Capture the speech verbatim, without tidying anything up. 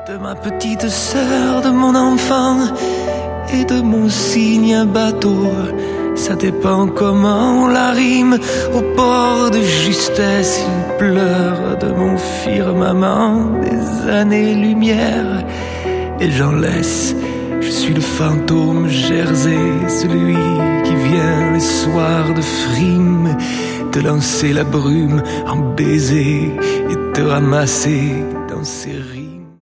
De ma petite sœur, de mon enfant et de mon cygne à bateau. Ça dépend comment on la rime. Au port de justesse, il pleure de mon firmament des années-lumière. Et j'en laisse, je suis le fantôme Jersey, celui qui vient les soirs de frime te lancer la brume en baiser et te ramasser dans ses rires.